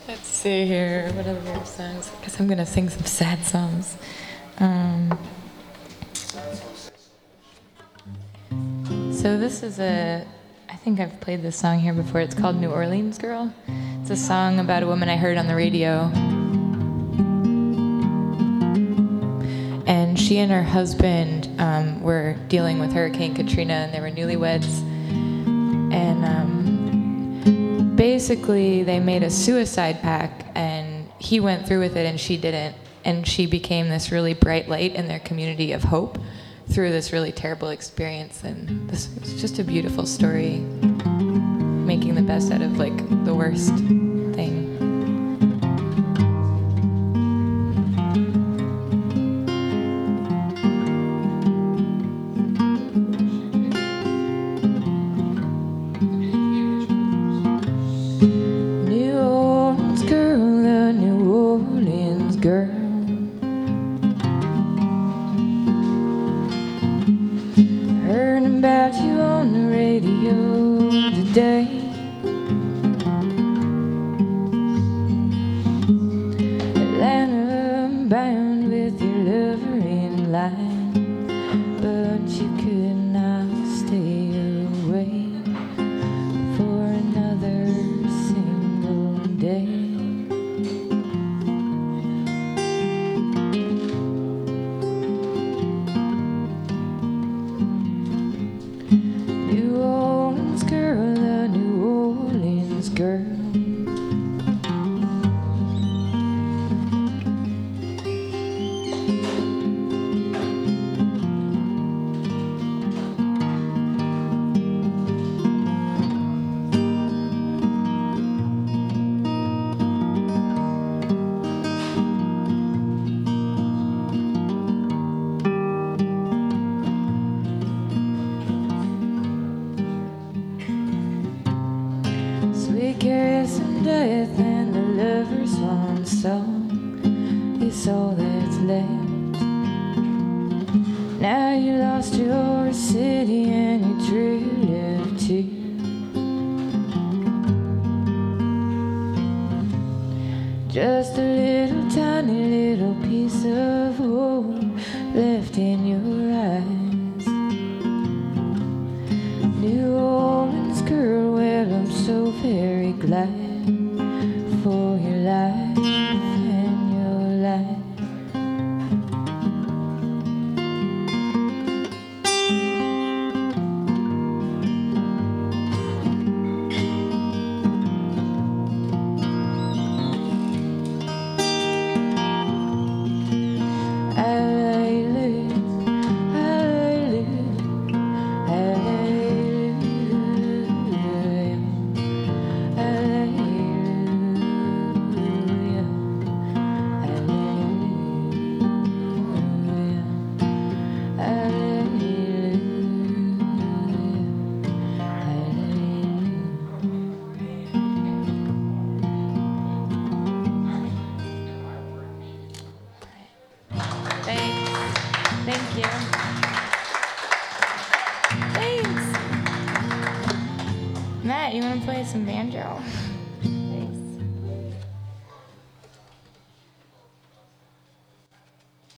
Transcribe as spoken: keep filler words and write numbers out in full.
Let's see here. What other songs? I guess I'm gonna sing some sad songs. Um, so this is a. I think I've played this song here before. It's called New Orleans Girl. It's a song about a woman I heard on the radio. And she and her husband um, were dealing with Hurricane Katrina, and they were newlyweds. And um, basically, they made a suicide pact, and he went through with it, and she didn't. And she became this really bright light in their community of hope through this really terrible experience. And this is just a beautiful story, making the best out of like the worst thing. New Orleans girl, the New Orleans girl. Heard about you on the radio today. Atlanta bound with your lover in line, but you could not stay away for another single day. New Orleans girl, the New Orleans girl. Sweet caress and death and the lover's swan song is all that's left. Now you lost your city and your true love too. Just a little tiny little piece of hope left in your eyes. New Orleans girl, well, I'm so very glad for your life and your life. Thanks. Thank you. Thanks. Matt, you want to play some banjo?